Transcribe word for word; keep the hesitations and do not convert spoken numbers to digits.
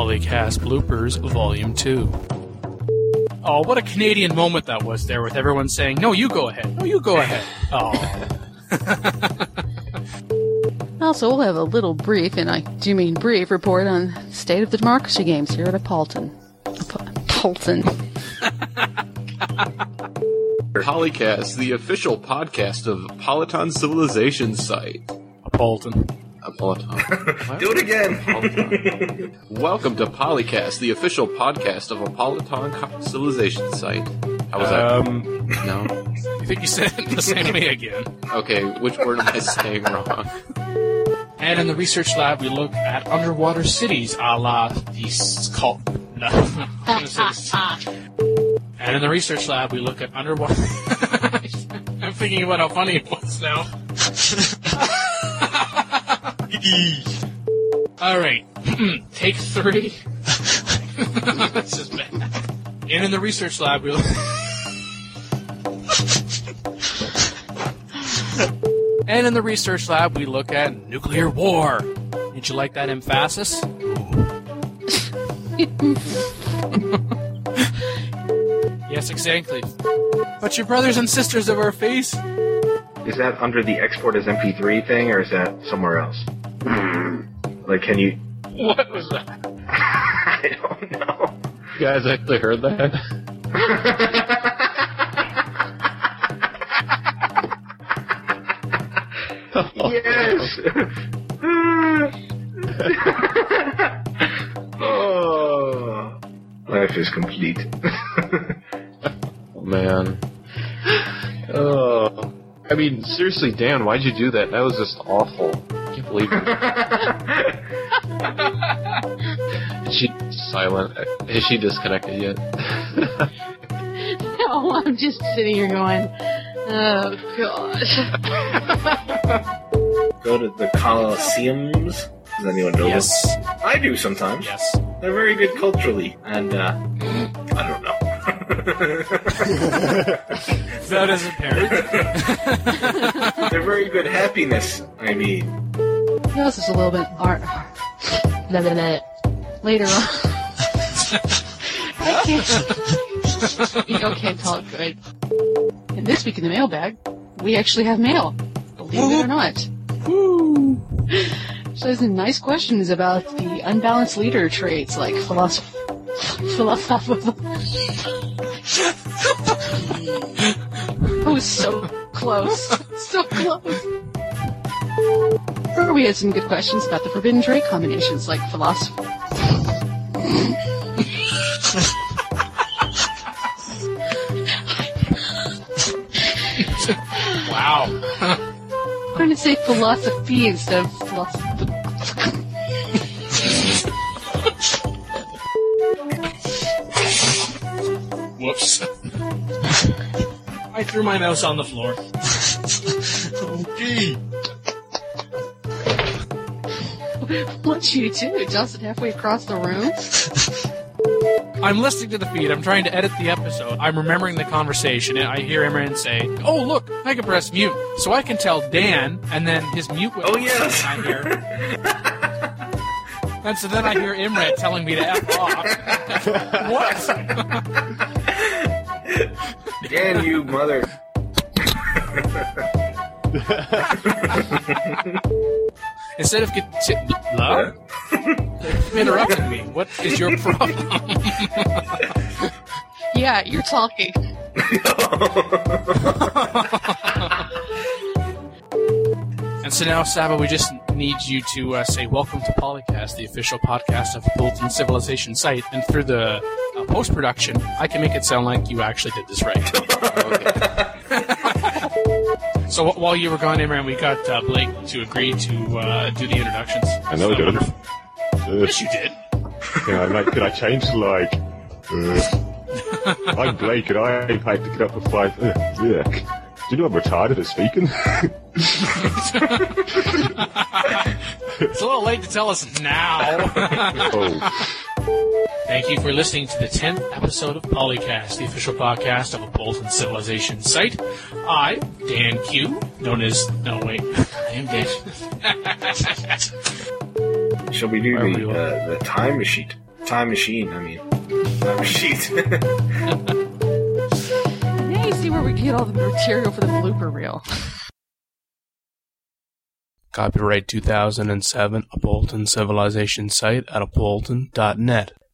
Polycast Bloopers Volume two. Oh, what a Canadian moment that was there with everyone saying, no, you go ahead. No, you go ahead. Oh. Also, we'll have a little brief, and I do mean brief, report on the state of the democracy games here at Appleton. Appleton. Polycast, the official podcast of Politon Civilization site. Appleton. Appleton. Do it again. Welcome to Polycast, the official podcast of Politon Civilization site. How was Um, that? No? I think you said it the same way again. Okay, which word am I saying wrong? And in the research lab, we look at underwater cities, a la the Skull. No, I'm gonna say this. And in the research lab, we look at underwater. I'm thinking about how funny it was now. All right, take three. This is bad. And in the research lab, we look. And in the research lab, we look at nuclear war. Did you like that emphasis? Yes, exactly. But your brothers and sisters of our face. Is that under the export as M P three thing, or is that somewhere else? Like, can you... What was that? I don't know. You guys actually heard that? Yes! Oh, life is complete. Oh, man. Oh. I mean, seriously, Dan, why'd you do that? That was just awful. I can't believe it. Is she silent? Is she disconnected yet? No, I'm just sitting here going, oh, gosh. Go to the Colosseums. Does anyone know Yes. them? I do sometimes. Yes. They're very good culturally, and, uh, I don't know. That is apparent. They're very good happiness, I mean. This is a little bit art. Blah, blah, blah. Later on. I can't. Okay, talk good. And this week in the mailbag, we actually have mail. Believe it or not. Woo! So there's some nice questions about the unbalanced leader traits like philosophy. Philosophical. Oh, so close. So close. Or we had some good questions about the forbidden trait combinations like philosophy. Wow. I'm going to say philosophy instead of philosophy. Whoops. I threw my mouse on the floor. Okay. What'd you do? Toss it halfway across the room? I'm listening to the feed. I'm trying to edit the episode. I'm remembering the conversation, and I hear Imran say, "Oh, look, I can press mute." So I can tell Dan, and then his mute will... Oh, yes! And I hear... and so then I hear Imran telling me to F off. What? Dan, you mother... Instead of conti- Hello? You interrupted me. What is your problem? Yeah, you're talking. And so now, Saba, we just need you to uh, say welcome to Polycast, the official podcast of the Bulletin Civilization site. And through the uh, post-production, I can make it sound like you actually did this right. So w- while you were gone, Imran, we got uh, Blake to agree to uh, do the introductions. I know, so, didn't. Yes, you did. Can I, like, can I change to like? Uh, I'm Blake, and I aim high to get up for five. Uh, yuck. Do you know I'm retarded at speaking? It's a little late to tell us now. Oh. Thank you for listening to the tenth episode of Polycast, the official podcast of a Bolton Civilization site. I, Dan Q, known as... No, wait. I am Dan. Shall we do Are the, we uh, the time machine? time machine. I mean, time machine. Yeah, you see where we get all the material for the blooper reel. Copyright two thousand seven, Appleton Civilization site at appleton dot net.